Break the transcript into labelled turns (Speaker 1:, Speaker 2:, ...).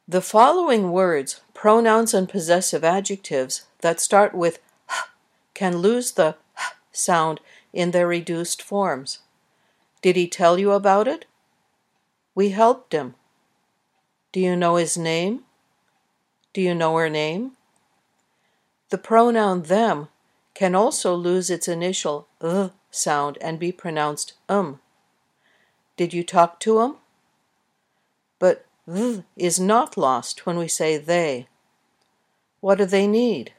Speaker 1: The following words, pronouns and possessive adjectives that start with h can lose the h sound in their reduced forms. Did he tell you about it? We helped him. Do you know his name? Do you know her name? The pronoun them can also lose its initial sound and be pronounced Did you talk to him? But is not lost when we say they. What do they need?